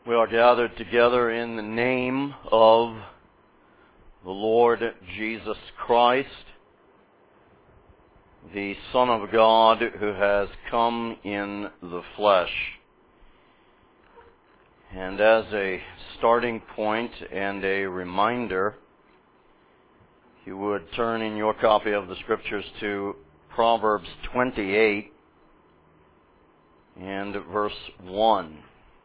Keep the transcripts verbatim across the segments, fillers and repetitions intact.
We are gathered together in the name of the Lord Jesus Christ, the Son of God who has come in the flesh. And as a starting point and a reminder, if you would turn in your copy of the Scriptures to Proverbs twenty-eight and verse one.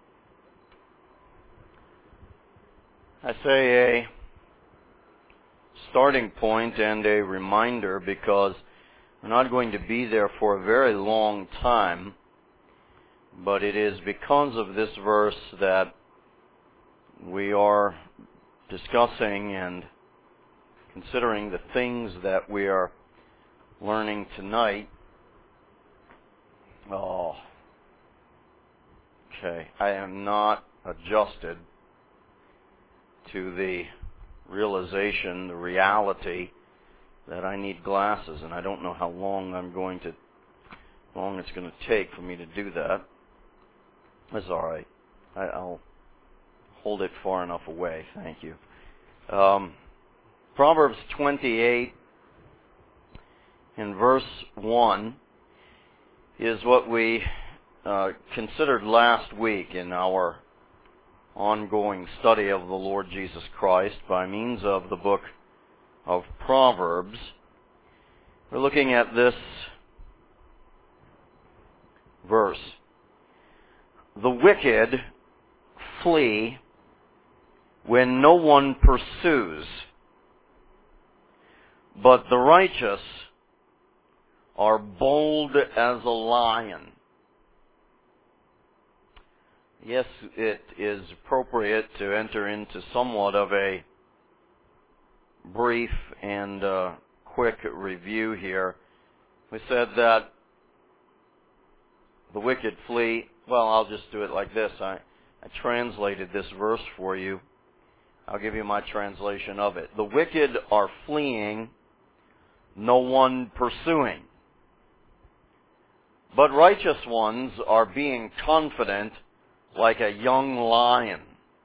I say a starting point and a reminder because we're not going to be there for a very long time, but it is because of this verse that we are discussing and considering the things that we are learning tonight. Oh, okay. I am not adjusted to the realization, the reality that I need glasses, and I don't know how long I'm going to, how long it's going to take for me to do that. That's all right. I, I'll hold it far enough away. Thank you. Um, Proverbs twenty-eight in verse one is what we uh, considered last week in our ongoing study of the Lord Jesus Christ by means of the book of Proverbs. We're looking at this verse. The wicked flee when no one pursues, but the righteous are bold as a lion. Yes, it is appropriate to enter into somewhat of a brief and uh, quick review here. We said that the wicked flee. Well, I'll just do it like this. I, I translated this verse for you. I'll give you my translation of it. The wicked are fleeing, no one pursuing. But righteous ones are being confident like a young lion.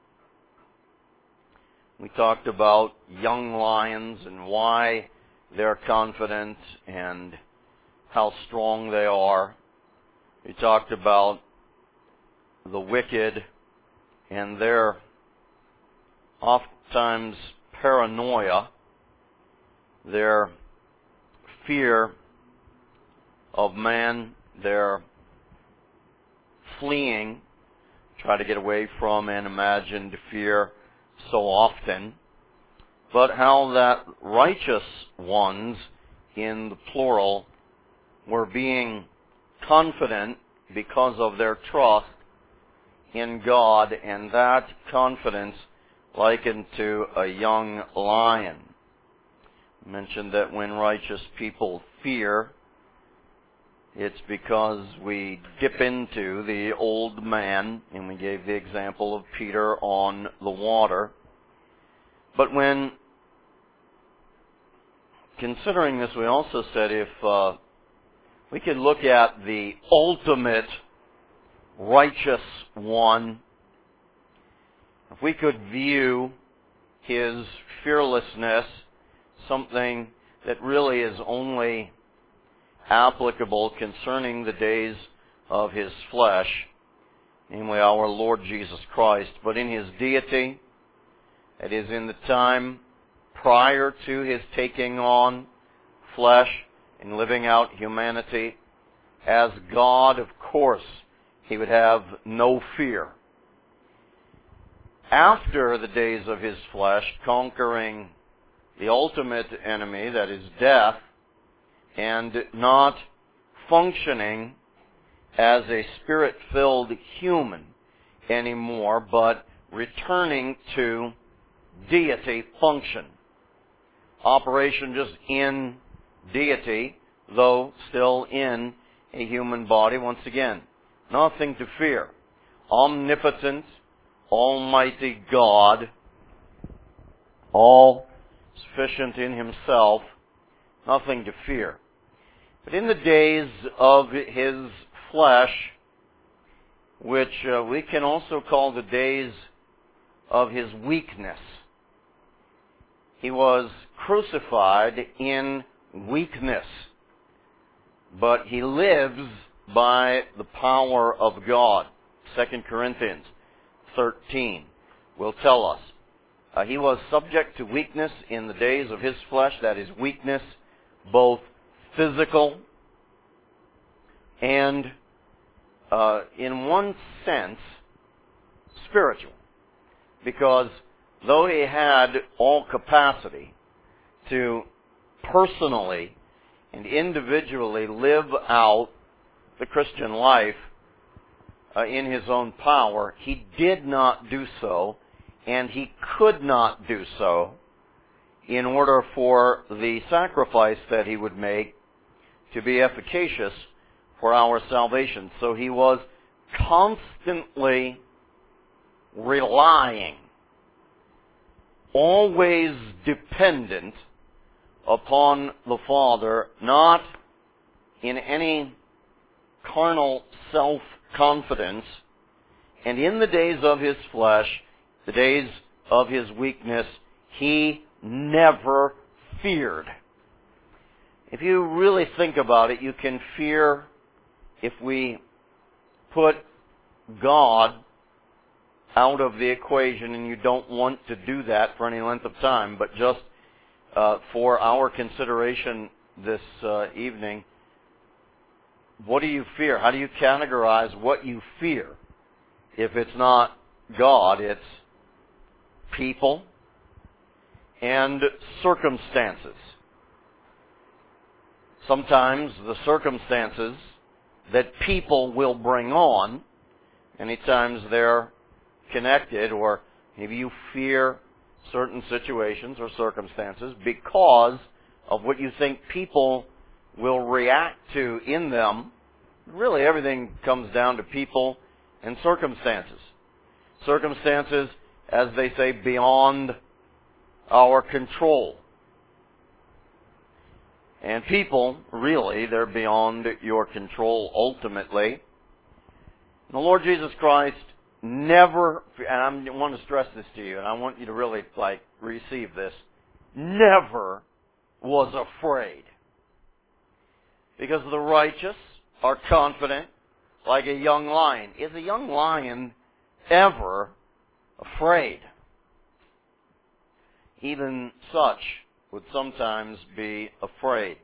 We talked about young lions and why they're confident and how strong they are. We talked about the wicked and their oftentimes paranoia, their fear of man, their fleeing, try to get away from an imagined fear so often, but how that righteous ones, in the plural, were being confident because of their trust in God, and that confidence likened to a young lion. I mentioned that when righteous people fear, it's because we dip into the old man, and we gave the example of Peter on the water. But when considering this, we also said if uh, we could look at the ultimate righteous one, if we could view his fearlessness, something that really is only applicable concerning the days of his flesh, namely our Lord Jesus Christ, but in his deity, that is in the time prior to his taking on flesh and living out humanity, as God, of course, he would have no fear. After the days of his flesh, conquering the ultimate enemy, that is death, and not functioning as a spirit-filled human anymore, but returning to deity function. Operation just in deity, though still in a human body. Once again, nothing to fear. Omnipotent, almighty God, all sufficient in himself, nothing to fear. But in the days of his flesh, which uh, we can also call the days of his weakness. He was crucified in weakness, but he lives by the power of God. Second Corinthians thirteen will tell us. Uh, he was subject to weakness in the days of his flesh, that is weakness, both physical and, uh, in one sense, spiritual. Because though he had all capacity to personally and individually live out the Christian life uh, in his own power, he did not do so, and he could not do so in order for the sacrifice that he would make to be efficacious for our salvation. So he was constantly relying, always dependent upon the Father, not in any carnal self-confidence, and in the days of his flesh, the days of his weakness, he never feared. If you really think about it, you can fear if we put God out of the equation, and you don't want to do that for any length of time, but just uh, for our consideration this uh, evening, what do you fear? How do you categorize what you fear? If it's not God, it's people and circumstances. Sometimes the circumstances that people will bring on, many times they're connected, or maybe you fear certain situations or circumstances because of what you think people will react to in them. Really, everything comes down to people and circumstances. Circumstances, as they say, beyond our control. And people, really, they're beyond your control ultimately. The Lord Jesus Christ never, and I want to stress this to you, and I want you to really, like, receive this, never was afraid. Because the righteous are confident like a young lion. Is a young lion ever afraid? Even such would sometimes be afraid.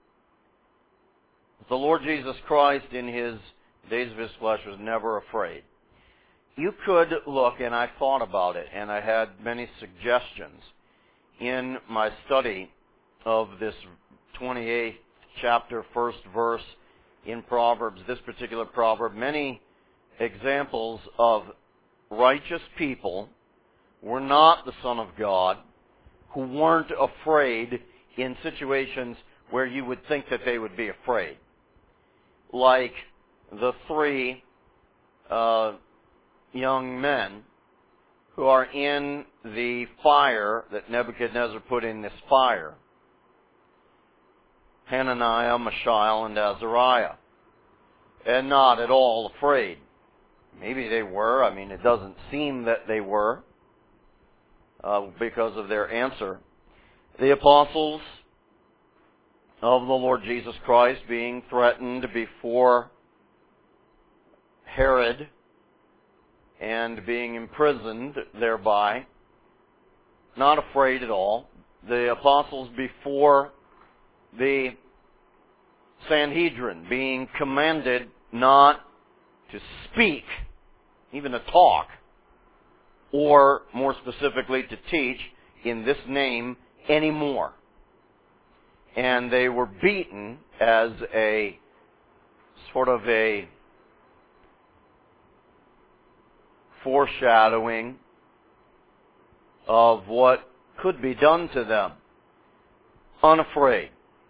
The Lord Jesus Christ in his days of his flesh was never afraid. You could look, and I thought about it, and I had many suggestions in my study of this twenty-eighth chapter, first verse in Proverbs, this particular proverb, many examples of righteous people were not the Son of God, who weren't afraid in situations where you would think that they would be afraid. Like the three uh, young men who are in the fire that Nebuchadnezzar put in this fire. Hananiah, Mishael, and Azariah. And not at all afraid. Maybe they were. I mean, it doesn't seem that they were uh, because of their answer. The apostles of the Lord Jesus Christ being threatened before Herod and being imprisoned thereby, not afraid at all. The apostles before the Sanhedrin being commanded not to speak, even to talk, or more specifically to teach in this name anymore. And they were beaten as a sort of a foreshadowing of what could be done to them. Unafraid.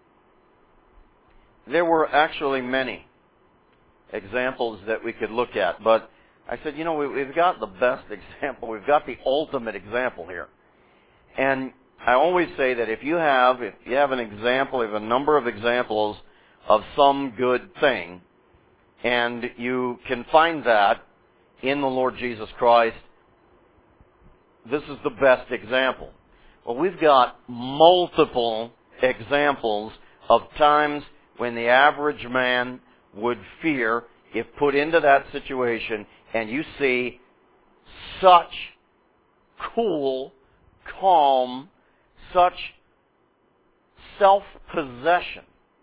There were actually many examples that we could look at, but I said, you know, we, we've got the best example. We've got the ultimate example here. And I always say that if you have, if you have an example, if a number of examples of some good thing, and you can find that in the Lord Jesus Christ, this is the best example. Well, we've got multiple examples of times when the average man would fear if put into that situation, and you see such cool, calm, such self-possession,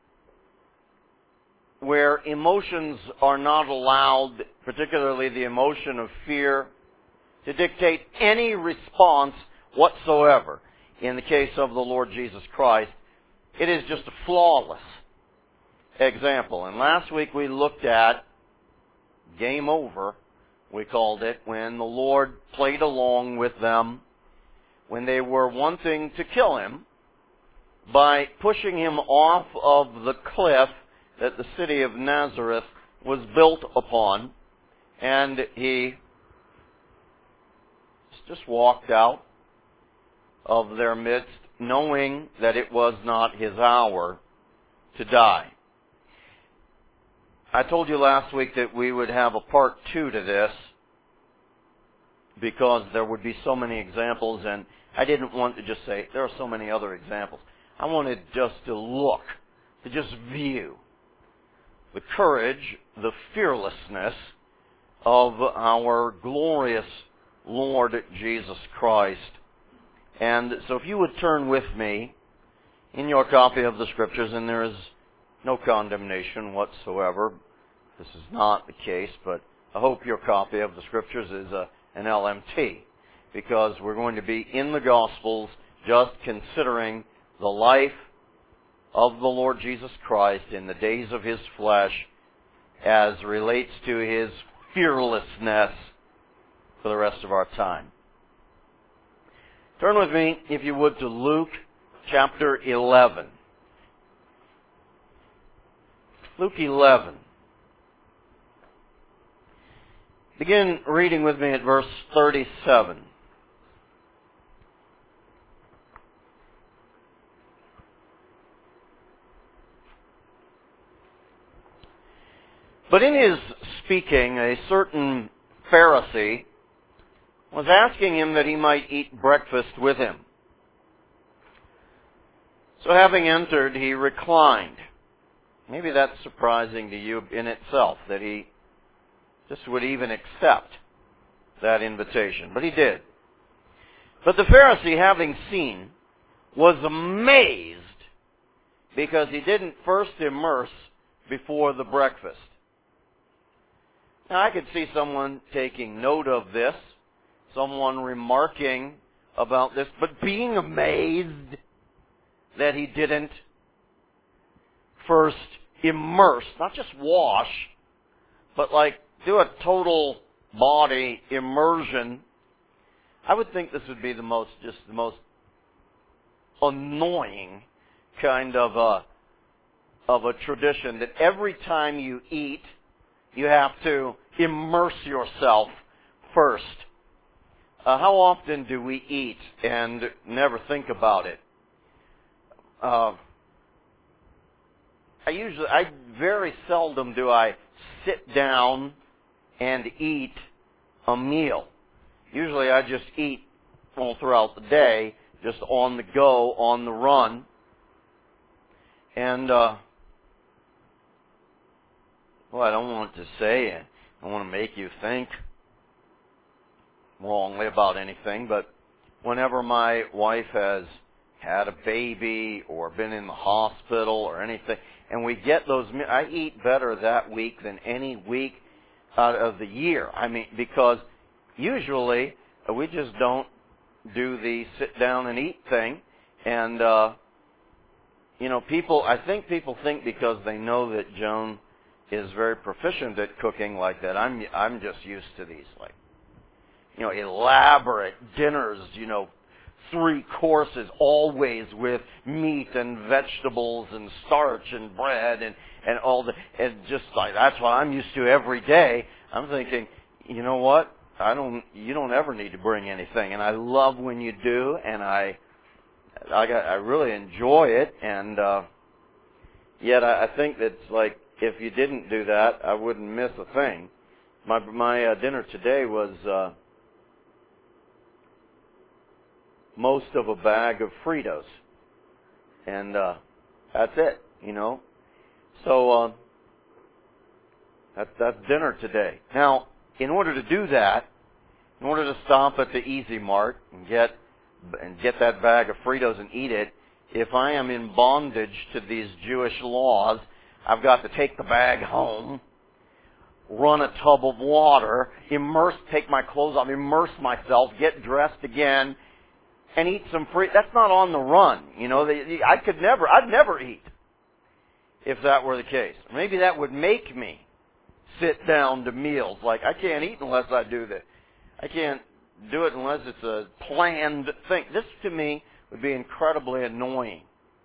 where emotions are not allowed, particularly the emotion of fear, to dictate any response whatsoever. In the case of the Lord Jesus Christ, it is just a flawless example. And last week we looked at game over, we called it, when the Lord played along with them, when they were wanting to kill him by pushing him off of the cliff that the city of Nazareth was built upon, and he just walked out of their midst, knowing that it was not his hour to die. I told you last week that we would have a part two to this, because there would be so many examples, and I didn't want to just say, there are so many other examples. I wanted just to look, to just view the courage, the fearlessness of our glorious Lord Jesus Christ. And so if you would turn with me in your copy of the Scriptures, and there is no condemnation whatsoever. This is not the case, but I hope your copy of the Scriptures is a, an L M T, because we're going to be in the Gospels just considering the life of the Lord Jesus Christ in the days of His flesh as relates to His fearlessness for the rest of our time. Turn with me, if you would, to Luke chapter eleven. Luke eleven. Begin reading with me at verse thirty-seven. But in his speaking, a certain Pharisee was asking him that he might eat breakfast with him. So having entered, he reclined. Maybe that's surprising to you in itself, that he just would even accept that invitation. But he did. But the Pharisee, having seen, was amazed because he didn't first immerse before the breakfast. Now, I could see someone taking note of this, someone remarking about this, but being amazed that he didn't first immerse, not just wash, but like do a total body immersion. I would think this would be the most, just the most annoying kind of a, of a tradition, that every time you eat, you have to immerse yourself first. Uh, how often do we eat and never think about it? Uh, I usually, I very seldom do I sit down and eat a meal. Usually I just eat all throughout the day, just on the go, on the run. And, uh, well, I don't want to say, I don't want to make you think wrongly about anything, but whenever my wife has had a baby or been in the hospital or anything, and we get those, I eat better that week than any week out of the year. I mean, because usually we just don't do the sit down and eat thing. And, uh, you know, people, I think people think because they know that Joan is very proficient at cooking like that, I'm, I'm just used to these, like, you know, elaborate dinners, you know, three courses, always with meat and vegetables and starch and bread and, and all the, and just like, that's what I'm used to every day. I'm thinking, you know what? I don't, you don't ever need to bring anything. And I love when you do, and I, I got, I really enjoy it. And, uh, yet I, I think that's like, if you didn't do that, I wouldn't miss a thing. My my uh, dinner today was uh, most of a bag of Fritos, and uh, that's it. You know, so uh, that's that's dinner today. Now, in order to do that, in order to stop at the Easy Mart and get and get that bag of Fritos and eat it, if I am in bondage to these Jewish laws, I've got to take the bag home, run a tub of water, immerse, take my clothes off, immerse myself, get dressed again, and eat some free. That's not on the run. You know, I could never, I'd never eat if that were the case. Maybe that would make me sit down to meals. Like, I can't eat unless I do this. I can't do it unless it's a planned thing. This, to me, would be incredibly annoying.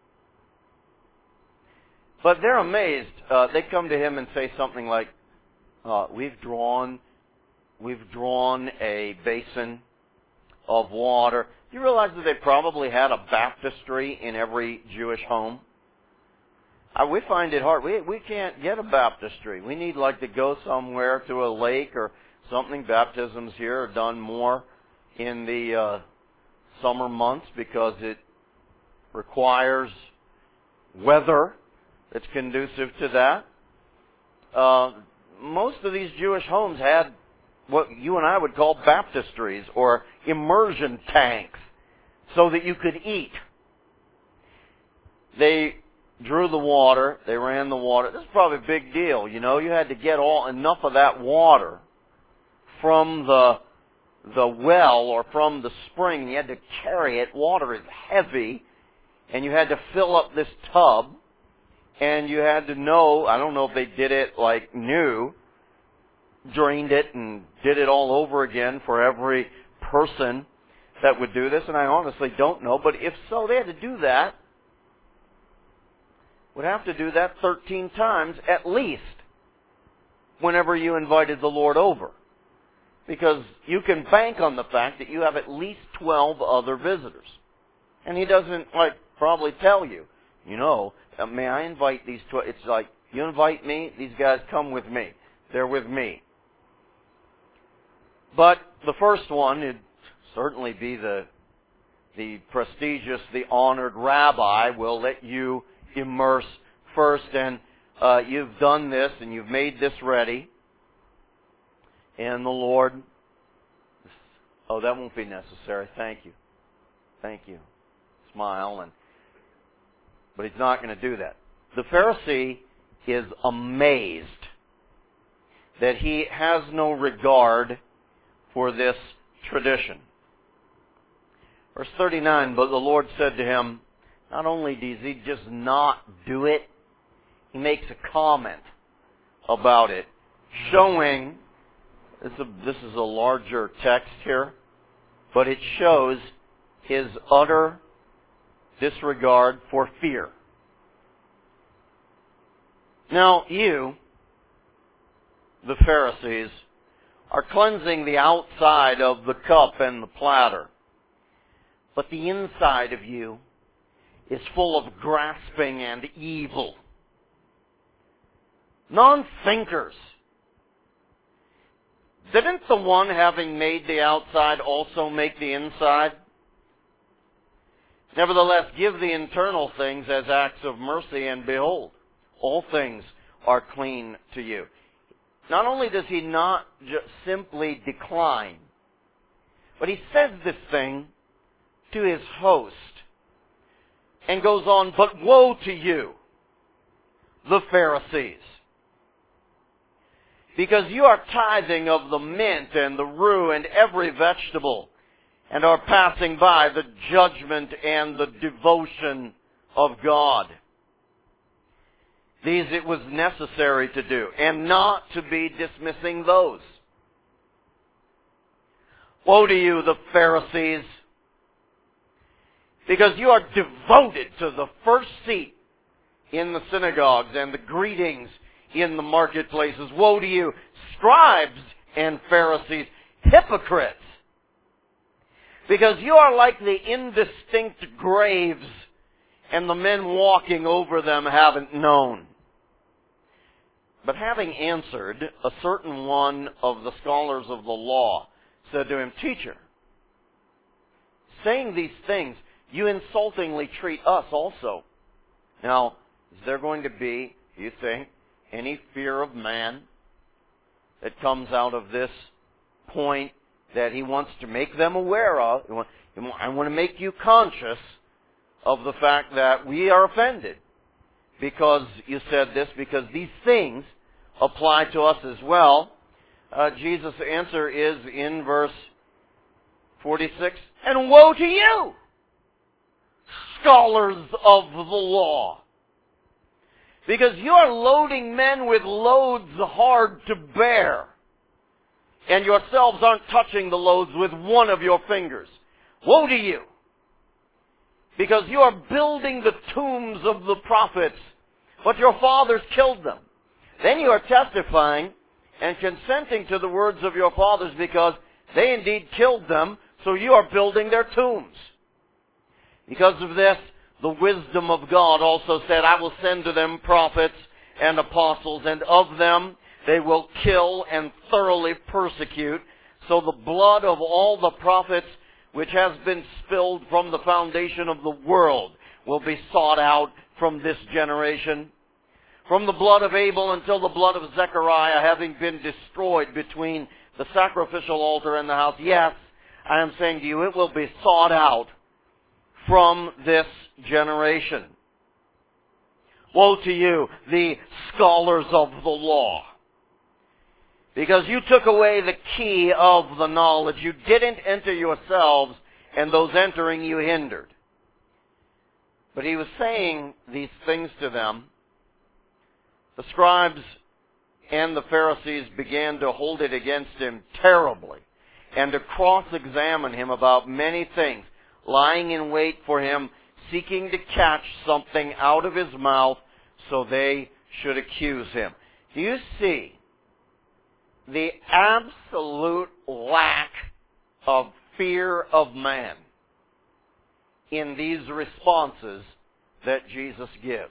But they're amazed. Uh, they come to him and say something like, uh, we've drawn, we've drawn a basin of water. You realize that they probably had a baptistry in every Jewish home? Uh, we find it hard. We we can't get a baptistry. We need like to go somewhere to a lake or something. Baptisms here are done more in the uh, summer months because it requires weather that's conducive to that. Uh, most of these Jewish homes had what you and I would call baptistries or immersion tanks so that you could eat. They drew the water, they ran the water. This is probably a big deal, you know. You had to get all enough of that water from the the well or from the spring, and you had to carry it. Water is heavy, and you had to fill up this tub, and you had to know, I don't know if they did it like new, drained it and did it all over again for every person that would do this, and I honestly don't know, but if so, they had to do that. Would have to do that thirteen times at least whenever you invited the Lord over. Because you can bank on the fact that you have at least twelve other visitors. And he doesn't, like, probably tell you, you know, may I invite these twelve? It's like, you invite me, these guys come with me. They're with me. But the first one, it'd certainly be the, the prestigious, the honored rabbi will let you immerse first, and uh, you've done this and you've made this ready, and the Lord, oh, that won't be necessary. Thank you, thank you. Smile, and but he's not going to do that. The Pharisee is amazed that he has no regard for this tradition. Verse thirty-nine, but the Lord said to him, not only does he just not do it, he makes a comment about it, showing, this is a, this is a larger text here, but it shows his utter disregard for fear. Now you, the Pharisees, are cleansing the outside of the cup and the platter, but the inside of you is full of grasping and evil. Non-thinkers. Didn't the one having made the outside also make the inside? Nevertheless, give the internal things as acts of mercy, and behold, all things are clean to you. Not only does he not just simply decline, but he says this thing to his host. And goes on, but woe to you, the Pharisees, because you are tithing of the mint and the rue and every vegetable, and are passing by the judgment and the devotion of God. These it was necessary to do, and not to be dismissing those. Woe to you, the Pharisees, because you are devoted to the first seat in the synagogues and the greetings in the marketplaces. Woe to you, scribes and Pharisees, hypocrites, because you are like the indistinct graves, and the men walking over them haven't known. But having answered, a certain one of the scholars of the law said to him, Teacher, saying these things, you insultingly treat us also. Now, is there going to be, do you think, any fear of man that comes out of this point that he wants to make them aware of? I want to make you conscious of the fact that we are offended because you said this, because these things apply to us as well. Uh, Jesus' answer is in verse forty-six, and woe to you, scholars of the law, because you are loading men with loads hard to bear, and yourselves aren't touching the loads with one of your fingers. Woe to you, because you are building the tombs of the prophets, but your fathers killed them. Then you are testifying and consenting to the words of your fathers, because they indeed killed them, so you are building their tombs. Because of this, the wisdom of God also said, I will send to them prophets and apostles, and of them they will kill and thoroughly persecute. So the blood of all the prophets which has been spilled from the foundation of the world will be sought out from this generation. From the blood of Abel until the blood of Zechariah, having been destroyed between the sacrificial altar and the house. Yes, I am saying to you, it will be sought out from this generation. Woe to you, the scholars of the law, because you took away the key of the knowledge. You didn't enter yourselves, and those entering you hindered. But he was saying these things to them. The scribes and the Pharisees began to hold it against him terribly and to cross-examine him about many things, lying in wait for him, seeking to catch something out of his mouth so they should accuse him. Do you see the absolute lack of fear of man in these responses that Jesus gives?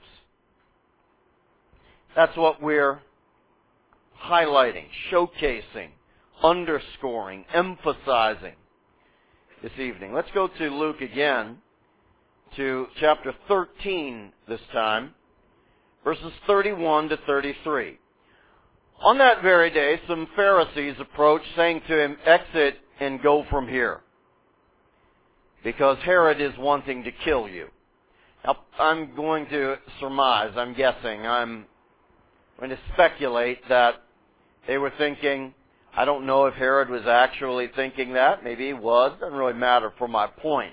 That's what we're highlighting, showcasing, underscoring, emphasizing this evening. Let's go to Luke again, to chapter thirteen this time, verses thirty-one to thirty-three. On that very day, some Pharisees approached, saying to him, Exit and go from here, because Herod is wanting to kill you. Now, I'm going to surmise, I'm guessing, I'm going to speculate that they were thinking, I don't know if Herod was actually thinking that. Maybe he was. Doesn't really matter for my point.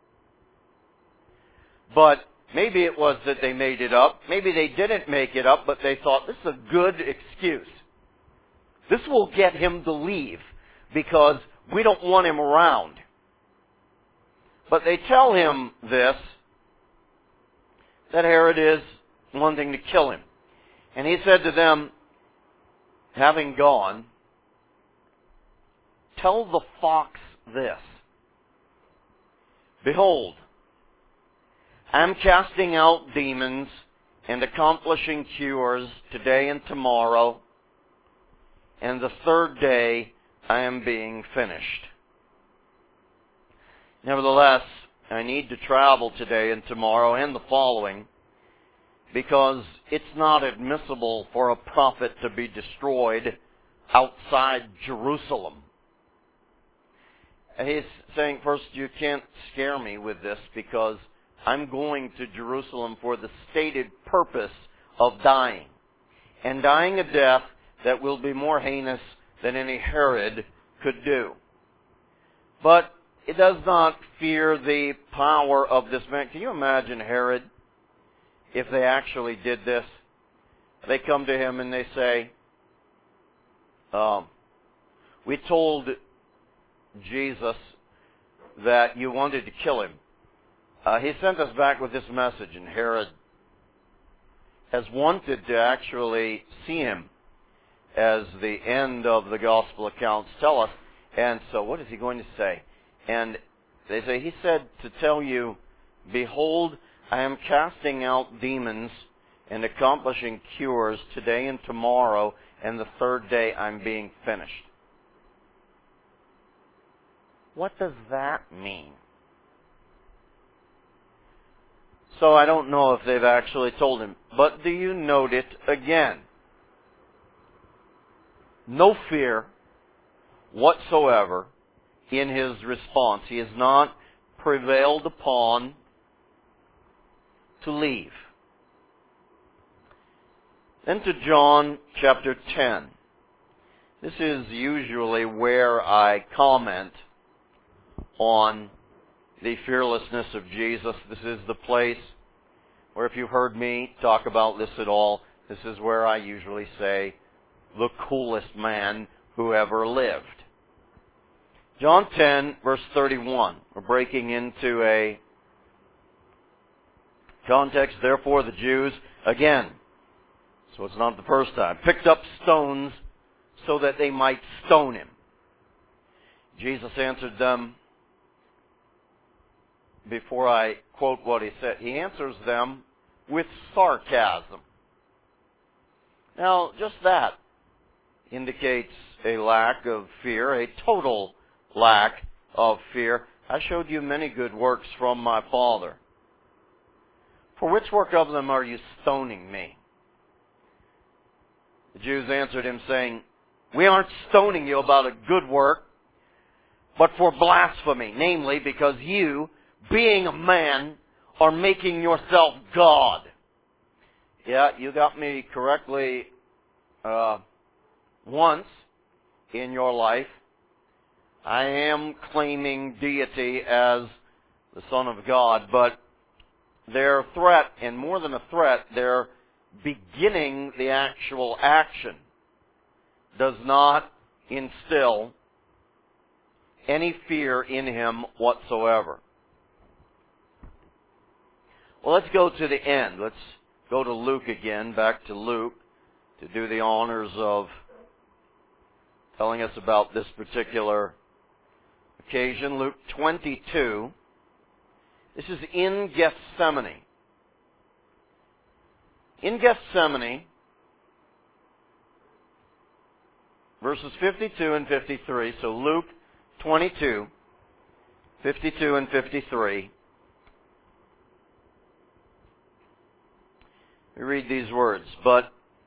But maybe it was that they made it up. Maybe they didn't make it up, but they thought, this is a good excuse. This will get him to leave because we don't want him around. But they tell him this, that Herod is wanting to kill him. And he said to them, having gone, Tell the fox this, Behold, I am casting out demons and accomplishing cures today and tomorrow, and the third day I am being finished. Nevertheless, I need to travel today and tomorrow and the following, because it's not admissible for a prophet to be destroyed outside Jerusalem. And he's saying, first, you can't scare me with this, because I'm going to Jerusalem for the stated purpose of dying, and dying a death that will be more heinous than any Herod could do. But it does not fear the power of this man. Can you imagine Herod, if they actually did this? They come to him and they say, um, we told Jesus that you wanted to kill him. Uh, he sent us back with this message, and Herod has wanted to actually see him, as the end of the gospel accounts tell us. And so what is he going to say? And they say, he said to tell you, Behold, I am casting out demons and accomplishing cures today and tomorrow, and the third day I'm being finished. What does that mean? So I don't know if they've actually told him. But do you note it again? No fear whatsoever in his response. He is not prevailed upon to leave. Then to John chapter ten. This is usually where I comment on the fearlessness of Jesus. This is the place where, if you've heard me talk about this at all, this is where I usually say, the coolest man who ever lived. John ten, verse thirty-one. We're breaking into a context. Therefore the Jews, again, so it's not the first time, picked up stones so that they might stone him. Jesus answered them, before I quote what he said, he answers them with sarcasm. Now, just that indicates a lack of fear, a total lack of fear. I showed you many good works from my Father. For which work of them are you stoning me? The Jews answered him, saying, we aren't stoning you about a good work, but for blasphemy, namely because you, being a man, are making yourself God. Yeah, you got me correctly uh, once in your life. I am claiming deity as the Son of God, but their threat, and more than a threat, their beginning the actual action does not instill any fear in him whatsoever. Well, let's go to the end. Let's go to Luke again, back to Luke, to do the honors of telling us about this particular occasion. Luke twenty-two. This is in Gethsemane. In Gethsemane, verses fifty-two and fifty-three. So Luke twenty-two, fifty-two and fifty-three. We read these words. But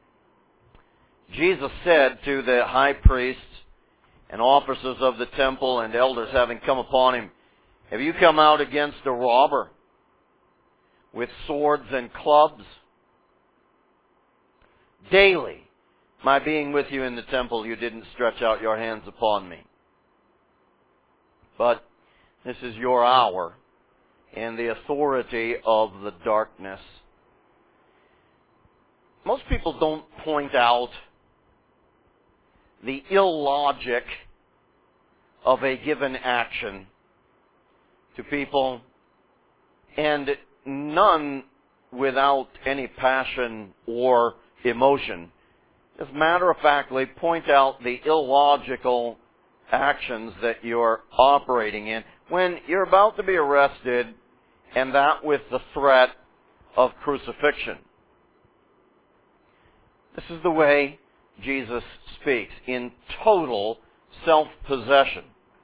Jesus said to the high priests and officers of the temple and elders, having come upon him, have you come out against a robber with swords and clubs? Daily, my being with you in the temple, you didn't stretch out your hands upon me. But this is your hour and the authority of the darkness. Most people don't point out the illogic of a given action to people, and none without any passion or emotion. Just matter-of-factly point out the illogical actions that you're operating in when you're about to be arrested, and that with the threat of crucifixion. This is the way Jesus speaks, in total self-possession.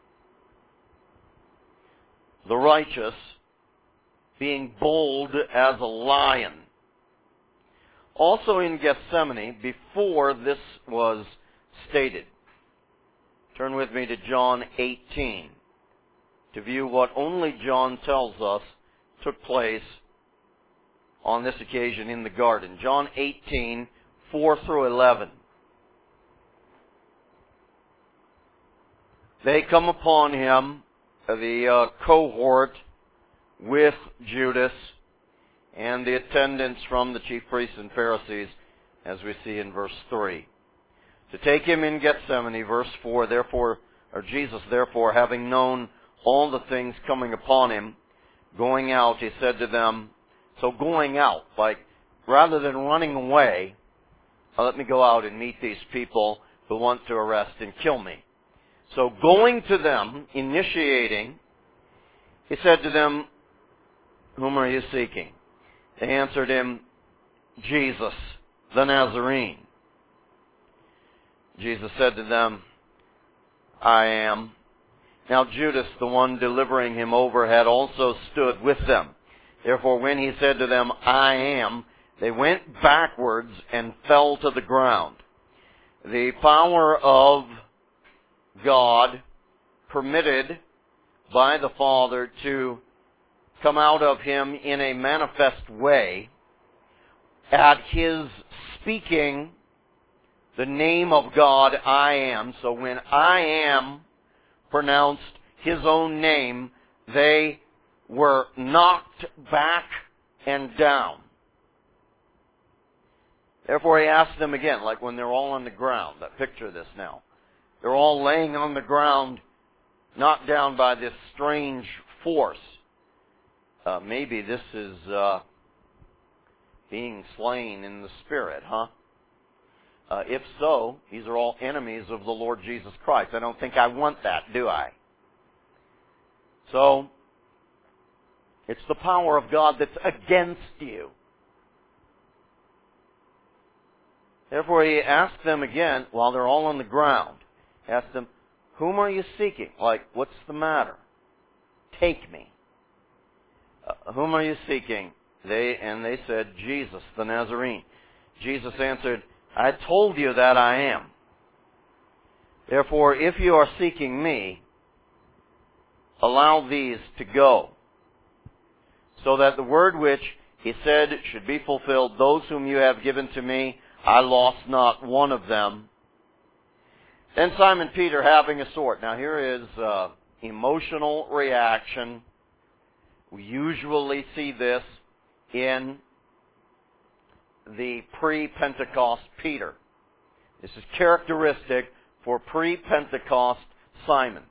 The righteous being bold as a lion. Also in Gethsemane, before this was stated. Turn with me to John eighteen to view what only John tells us took place on this occasion in the garden. John eighteen, four through eleven. They come upon him, the uh, cohort with Judas and the attendants from the chief priests and Pharisees, as we see in verse three. To take him in Gethsemane, verse four, therefore, or Jesus, therefore, having known all the things coming upon him, going out, he said to them, so going out, like, rather than running away, uh, let me go out and meet these people who want to arrest and kill me. So going to them, initiating, he said to them, whom are you seeking? They answered him, Jesus the Nazarene? Jesus said to them, I am. Now Judas, the one delivering him over, had also stood with them. Therefore, when he said to them, I am, they went backwards and fell to the ground. The power of God permitted by the Father to come out of him in a manifest way at his speaking the name of God, I am. So when I am pronounced his own name, they were knocked back and down. Therefore he asked them again, like when they're all on the ground. Picture this now. They're all laying on the ground, knocked down by this strange force. Uh, maybe this is uh, being slain in the Spirit, huh? Uh, if so, these are all enemies of the Lord Jesus Christ. I don't think I want that, do I? So, it's the power of God that's against you. Therefore, he asked them again, while they're all on the ground, asked them, whom are you seeking? Like, what's the matter? Take me. Uh, whom are you seeking? They and they said, Jesus the Nazarene. Jesus answered, I told you that I am. Therefore, if you are seeking me, allow these to go, so that the word which he said should be fulfilled, those whom you have given to me, I lost not one of them. Then Simon Peter, having a sword. Now here is uh, emotional reaction. We usually see this in the pre-Pentecost Peter. This is characteristic for pre-Pentecost Simon.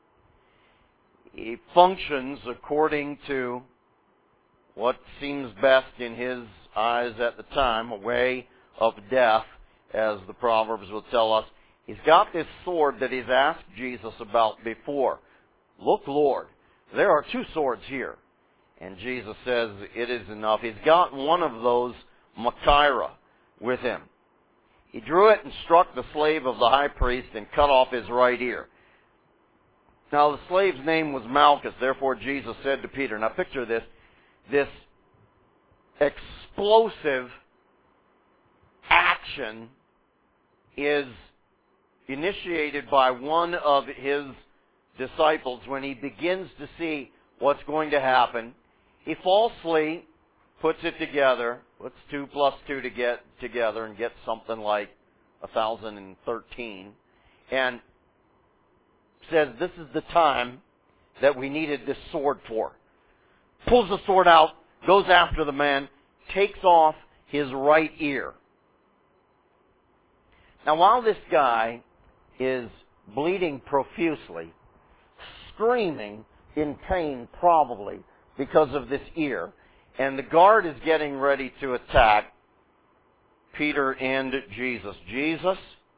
He functions according to what seems best in his eyes at the time, a way of death, as the Proverbs will tell us. He's got this sword that he's asked Jesus about before. Look, Lord, there are two swords here. And Jesus says it is enough. He's got one of those Machaira with him. He drew it and struck the slave of the high priest and cut off his right ear. Now the slave's name was Malchus. Therefore Jesus said to Peter, now picture this, this explosive action is initiated by one of his disciples when he begins to see what's going to happen. He falsely puts it together, puts two plus two to get together and gets something like one thousand thirteen, and says this is the time that we needed this sword for. Pulls the sword out, goes after the man, takes off his right ear. Now while this guy is bleeding profusely, screaming in pain probably because of this ear, and the guard is getting ready to attack Peter and Jesus. Jesus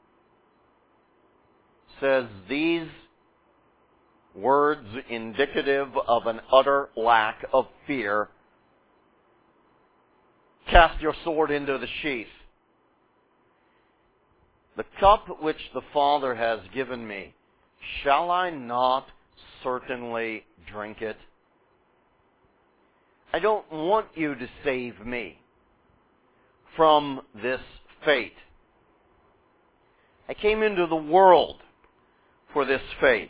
says these words indicative of an utter lack of fear. Cast your sword into the sheath. The cup which the Father has given me, shall I not certainly drink it? I don't want you to save me from this fate. I came into the world for this fate.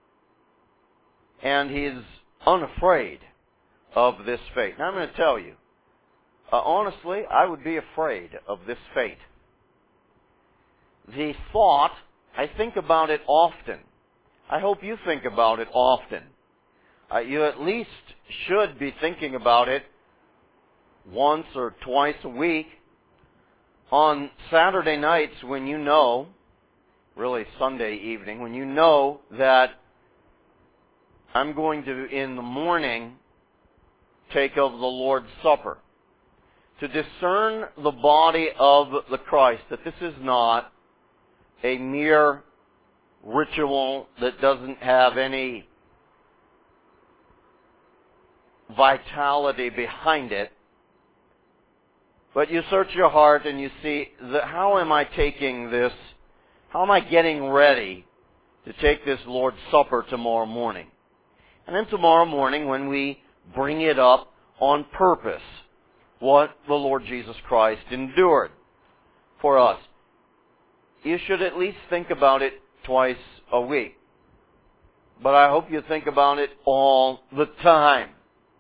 And he is unafraid of this fate. Now I'm going to tell you, uh, honestly, I would be afraid of this fate. The thought, I think about it often. I hope you think about it often. Uh, you at least should be thinking about it once or twice a week. On Saturday nights when you know, really Sunday evening, when you know that I'm going to, in the morning, take of the Lord's Supper. To discern the body of the Christ, that this is not a mere ritual that doesn't have any vitality behind it, But you search your heart and you see, the, how am I taking this? How am I getting ready to take this Lord's Supper tomorrow morning? And then tomorrow morning when we bring it up on purpose, what the Lord Jesus Christ endured for us. You should at least think about it twice a week. But I hope you think about it all the time.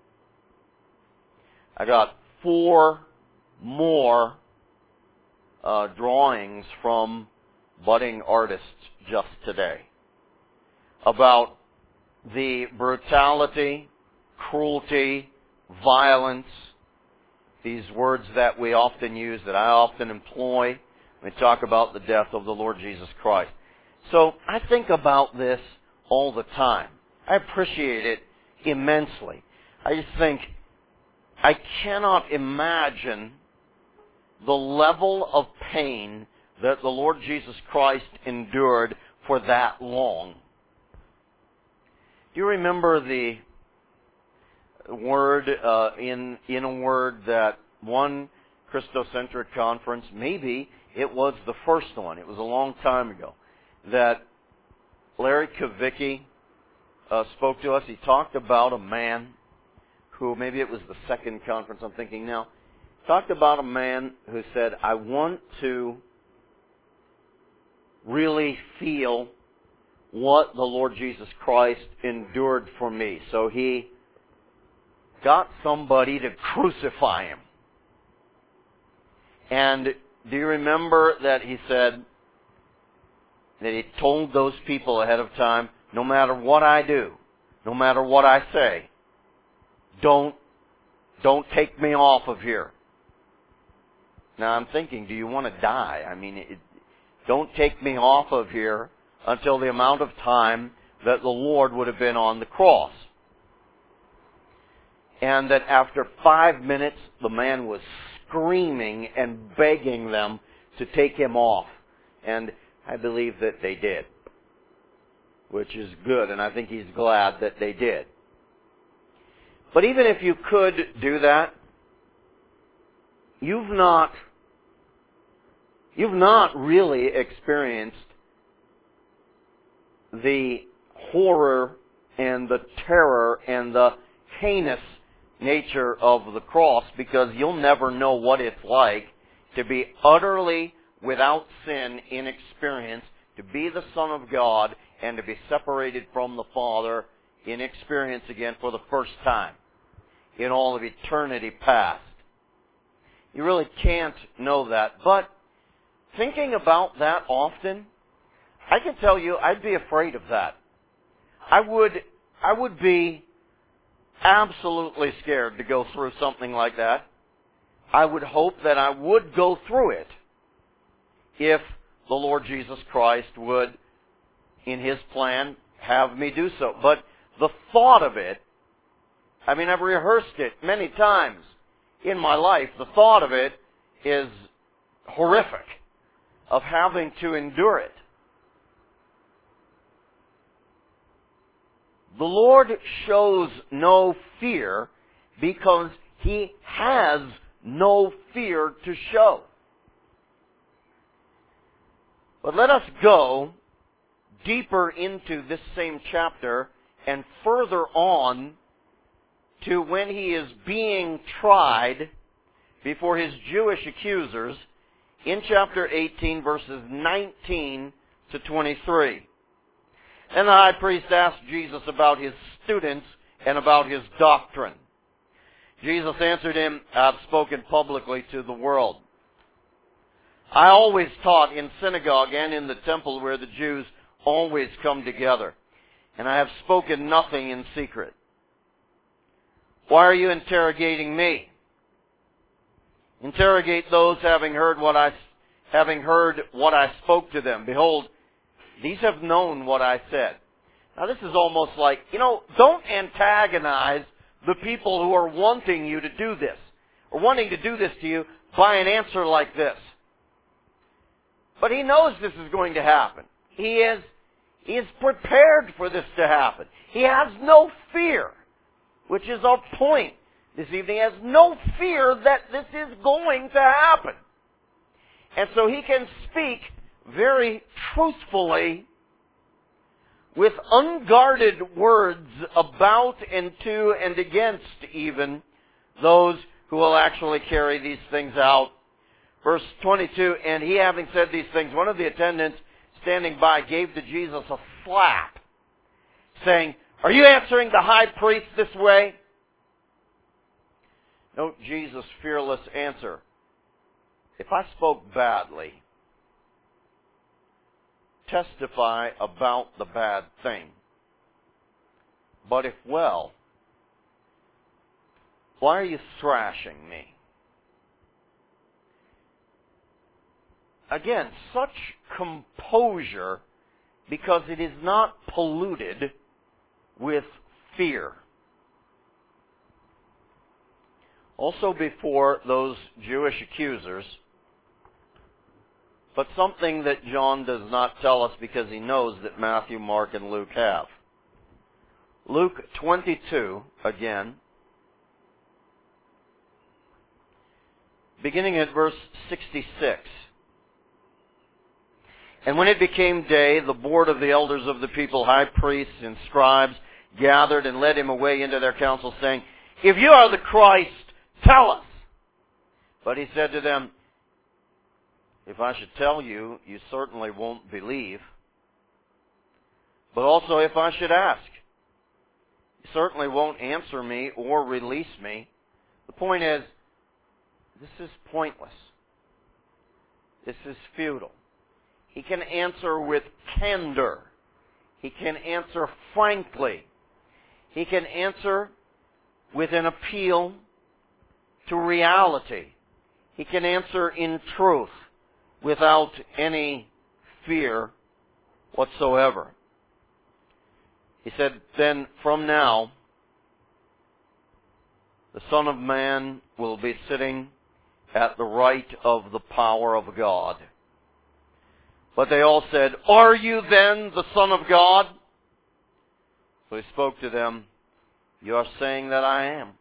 I got four more uh, drawings from budding artists just today about the brutality, cruelty, violence, these words that we often use, that I often employ when we talk about the death of the Lord Jesus Christ. So I think about this all the time. I appreciate it immensely. I just think I cannot imagine the level of pain that the Lord Jesus Christ endured for that long. Do you remember the word, uh, in, in a word that one Christocentric conference, maybe it was the first one, it was a long time ago, that Larry Kavicki uh, spoke to us. He talked about a man who, maybe it was the second conference I'm thinking now, talked about a man who said, I want to really feel what the Lord Jesus Christ endured for me. So he got somebody to crucify him. And do you remember that he said that he told those people ahead of time, no matter what I do, no matter what I say, don't, don't take me off of here. Now I'm thinking, do you want to die? I mean, it, don't take me off of here until the amount of time that the Lord would have been on the cross. And that after five minutes, the man was screaming and begging them to take him off. And I believe that they did, which is good, and I think he's glad that they did. But even if you could do that, you've not, you've not really experienced the horror and the terror and the heinous nature of the cross, because you'll never know what it's like to be utterly without sin in experience, to be the Son of God and to be separated from the Father in experience again for the first time in all of eternity past. You really can't know that. But thinking about that often, I can tell you I'd be afraid of that. I would, I would be absolutely scared to go through something like that. I would hope that I would go through it if the Lord Jesus Christ would, in His plan, have me do so. But the thought of it, I mean, I've rehearsed it many times in my life. The thought of it is horrific, of having to endure it. The Lord shows no fear because He has no fear to show. But let us go deeper into this same chapter and further on to when He is being tried before His Jewish accusers in chapter eighteen, verses nineteen to twenty-three. And the high priest asked Jesus about His students and about His doctrine. Jesus answered him, I have spoken publicly to the world. I always taught in synagogue and in the temple where the Jews always come together, and I have spoken nothing in secret. Why are you interrogating me? Interrogate those having heard what I, having heard what I spoke to them. Behold, these have known what I said. Now this is almost like, you know, don't antagonize the people who are wanting you to do this, or wanting to do this to you by an answer like this. But He knows this is going to happen. He is, he is prepared for this to happen. He has no fear, which is our point this evening has no fear that this is going to happen. And so he can speak very truthfully with unguarded words about and to and against even those who will actually carry these things out. Verse twenty-two, and he having said these things, one of the attendants standing by gave to Jesus a slap, saying, "Are you answering the high priest this way?" Note Jesus' fearless answer. If I spoke badly, testify about the bad thing. But if well, why are you thrashing me? Again, such composure because it is not polluted with fear. Also before those Jewish accusers, but something that John does not tell us because he knows that Matthew, Mark, and Luke have. Luke twenty-two, again, beginning at verse sixty-six. And when it became day, the board of the elders of the people, high priests and scribes, gathered and led him away into their council, saying, "If you are the Christ, tell us." But he said to them, "If I should tell you, you certainly won't believe. But also if I should ask, you certainly won't answer me or release me." The point is, this is pointless. This is futile. He can answer with candor. He can answer frankly. He can answer with an appeal to reality. He can answer in truth without any fear whatsoever. He said, "Then from now, the Son of Man will be sitting at the right of the power of God." But they all said, "Are you then the Son of God?" So he spoke to them, "You are saying that I am."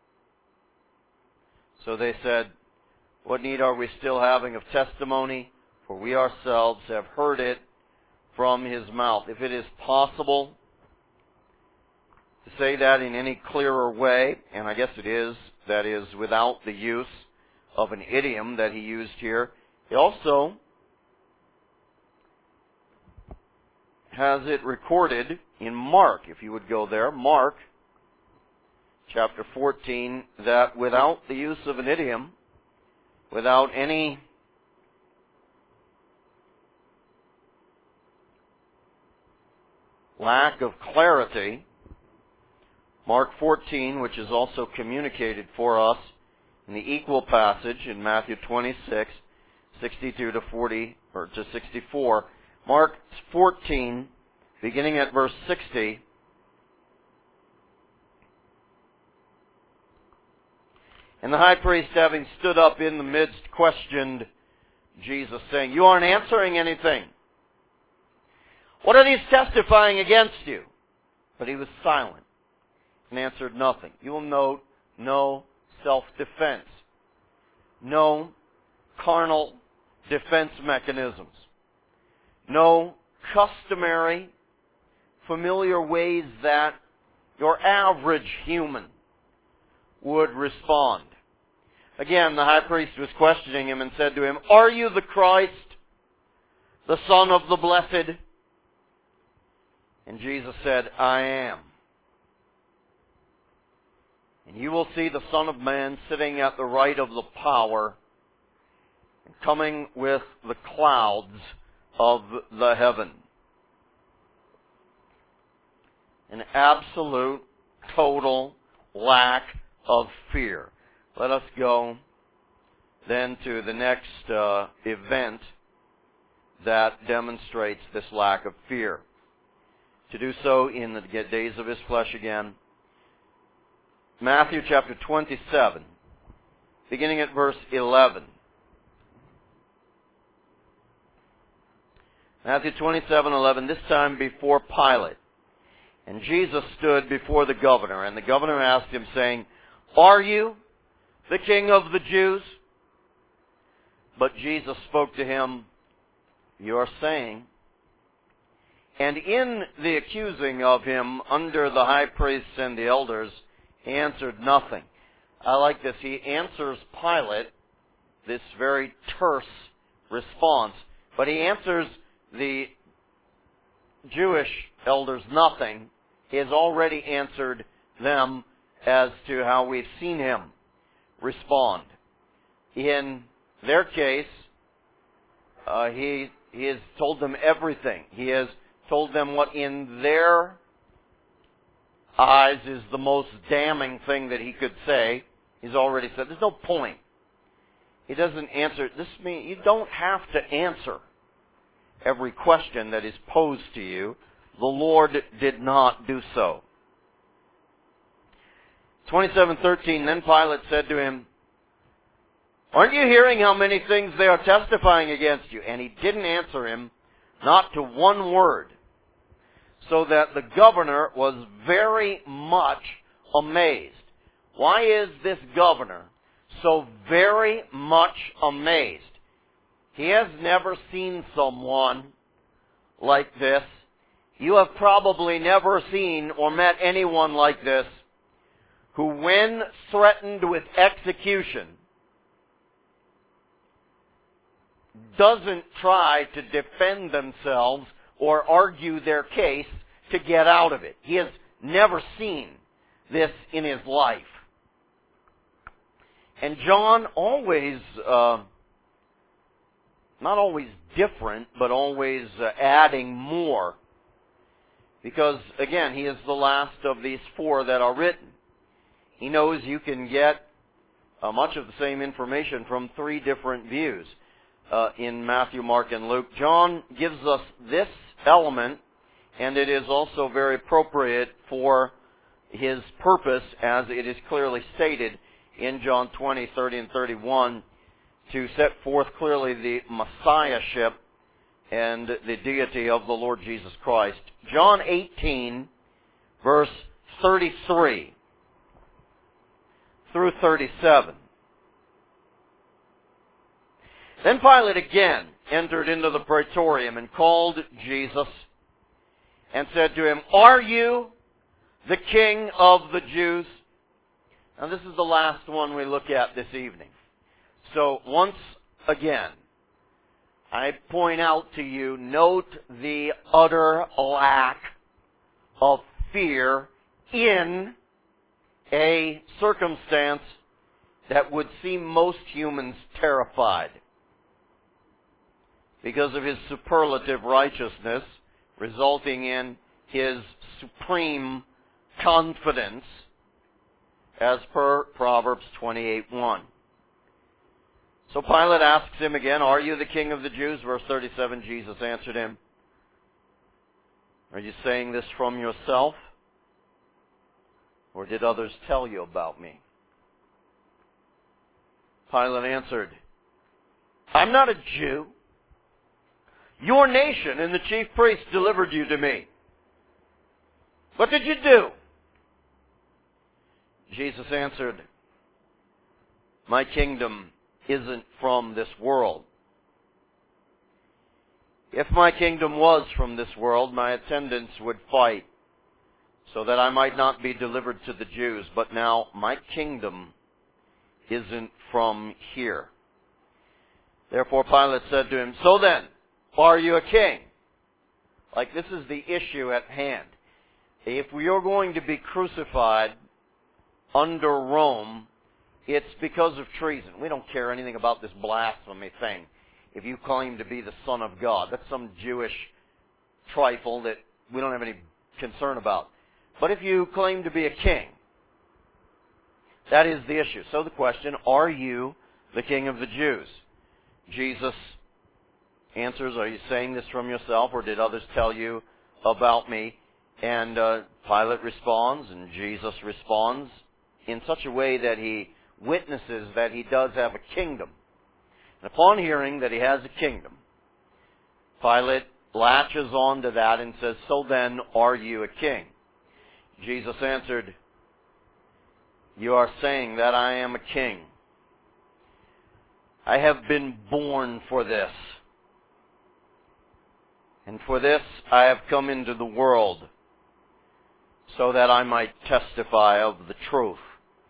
So they said, "What need are we still having of testimony? For we ourselves have heard it from his mouth." If it is possible to say that in any clearer way, and I guess it is, that is without the use of an idiom that he used here, he also has it recorded in Mark, if you would go there, Mark chapter fourteen, that without the use of an idiom, without any lack of clarity, Mark fourteen, which is also communicated for us in the equal passage in Matthew twenty-six, sixty-two to forty, or to sixty-four, Mark fourteen, beginning at verse sixty, "And the high priest, having stood up in the midst, questioned Jesus, saying, 'You aren't answering anything. What are these testifying against you?' But he was silent and answered nothing." You will note no self-defense, no carnal defense mechanisms, no customary, familiar ways that your average human would respond. Again, the high priest was questioning him and said to him, "Are you the Christ, the Son of the Blessed?" And Jesus said, "I am. And you will see the Son of Man sitting at the right of the power and coming with the clouds of the heaven." An absolute, total lack of fear. Let us go then to the next uh, event that demonstrates this lack of fear. To do so in the days of his flesh again. Matthew chapter twenty-seven, beginning at verse eleven. Matthew twenty-seven, eleven, this time before Pilate. And Jesus stood before the governor, and the governor asked him, saying, "Are you the King of the Jews?" But Jesus spoke to him, "You are saying." And in the accusing of him under the high priests and the elders, he answered nothing. I like this. He answers Pilate this very terse response, but he answers the Jewish elders nothing. He has already answered them as to how we've seen him respond. In their case, uh, he, he has told them everything. He has told them what in their eyes is the most damning thing that he could say. He's already said, there's no point. He doesn't answer. This means you don't have to answer every question that is posed to you. The Lord did not do so. twenty-seven thirteen, then Pilate said to him, "Aren't you hearing how many things they are testifying against you?" And he didn't answer him, not to one word. So that the governor was very much amazed. Why is this governor so very much amazed? He has never seen someone like this. You have probably never seen or met anyone like this who, when threatened with execution, doesn't try to defend themselves or argue their case to get out of it. He has never seen this in his life. And John always, uh, not always different, but always uh, adding more. Because, again, he is the last of these four that are written. He knows you can get uh, much of the same information from three different views uh, in Matthew, Mark, and Luke. John gives us this element, and it is also very appropriate for his purpose, as it is clearly stated in John twenty, thirty, and thirty-one, to set forth clearly the messiahship and the deity of the Lord Jesus Christ. John eighteen, verse thirty-three through thirty-seven. Then Pilate again entered into the praetorium and called Jesus and said to him, "Are you the King of the Jews?" Now this is the last one we look at this evening. So once again, I point out to you, note the utter lack of fear in a circumstance that would seem most humans terrified. Because of his superlative righteousness, resulting in his supreme confidence, as per Proverbs twenty-eight one. So Pilate asks him again, "Are you the King of the Jews?" Verse thirty-seven, Jesus answered him, "Are you saying this from yourself? Or did others tell you about me?" Pilate answered, "I'm not a Jew. Your nation and the chief priests delivered you to me. What did you do?" Jesus answered, "My kingdom isn't from this world. If my kingdom was from this world, my attendants would fight so that I might not be delivered to the Jews. But now my kingdom isn't from here." Therefore Pilate said to him, "So then, are you a king?" Like, this is the issue at hand. If we are going to be crucified under Rome, it's because of treason. We don't care anything about this blasphemy thing. If you claim to be the Son of God, that's some Jewish trifle that we don't have any concern about. But if you claim to be a king, that is the issue. So the question, are you the King of the Jews? Jesus answers, "Are you saying this from yourself, or did others tell you about me?" And uh, Pilate responds, and Jesus responds in such a way that he witnesses that he does have a kingdom. And upon hearing that he has a kingdom, Pilate latches on to that and says, "So then, are you a king?" Jesus answered, You are saying that I am a king. I have been born for this. And for this I have come into the world, so that I might testify of the truth.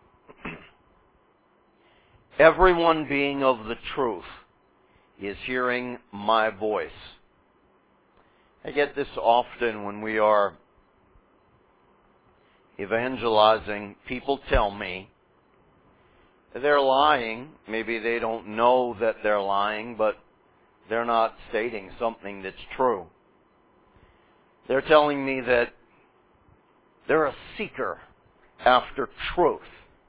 Everyone being of the truth is hearing my voice. I get this often when we are evangelizing. People tell me they're lying. Maybe they don't know that they're lying, but they're not stating something that's true. They're telling me that they're a seeker after truth.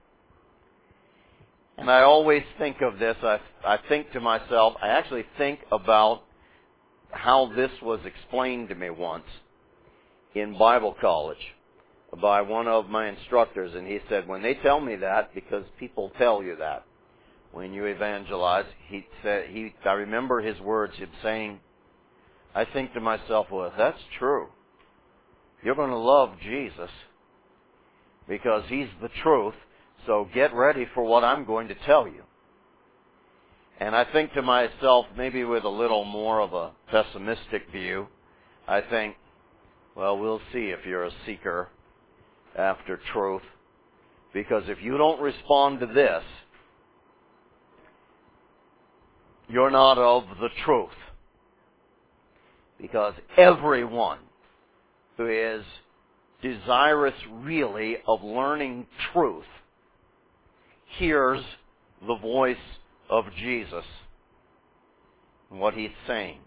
And I always think of this, I, I think to myself, I actually think about how this was explained to me once in Bible college by one of my instructors. And he said, when they tell me that, because people tell you that when you evangelize, he said, he, I remember his words, him saying, I think to myself, well, if that's true, you're going to love Jesus because He's the truth, so get ready for what I'm going to tell you. And I think to myself, maybe with a little more of a pessimistic view, I think, well, we'll see if you're a seeker after truth, because if you don't respond to this, you're not of the truth. Because everyone who is desirous really of learning truth hears the voice of Jesus and what He's saying.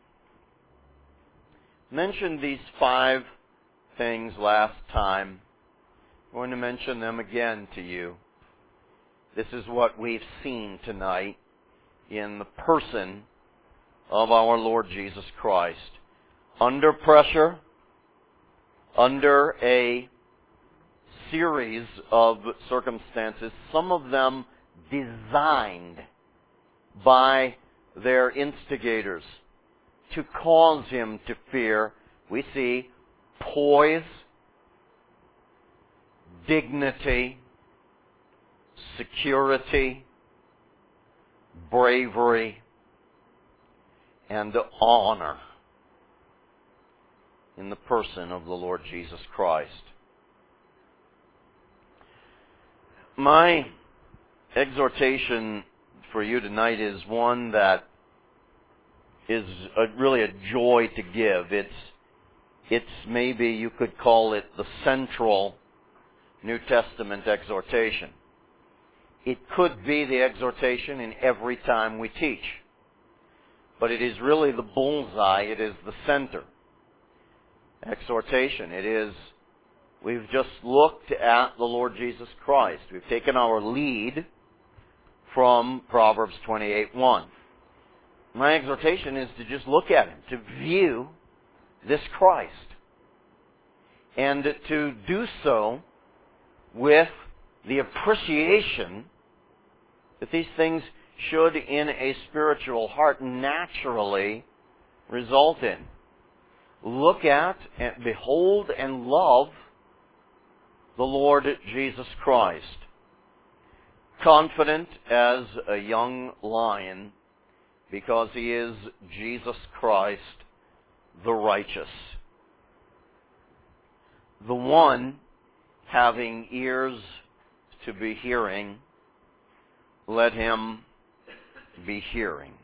I mentioned these five things last time. I'm going to mention them again to you. This is what we've seen tonight in the person of our Lord Jesus Christ. Under pressure, under a series of circumstances, some of them designed by their instigators to cause Him to fear, we see poise, dignity, security, bravery, and honor in the person of the Lord Jesus Christ. My exhortation for you tonight is one that is a, really a joy to give. It's, it's maybe you could call it the central New Testament exhortation. It could be the exhortation in every time we teach. But it is really the bullseye. It is the center exhortation. It is, we've just looked at the Lord Jesus Christ. We've taken our lead from Proverbs twenty-eight one. My exhortation is to just look at Him, to view this Christ, and to do so with the appreciation that these things should, in a spiritual heart, naturally result in. Look at, and behold, and love the Lord Jesus Christ. Confident as a young lion, because He is Jesus Christ, the righteous. The one having ears to be hearing, let him be hearing.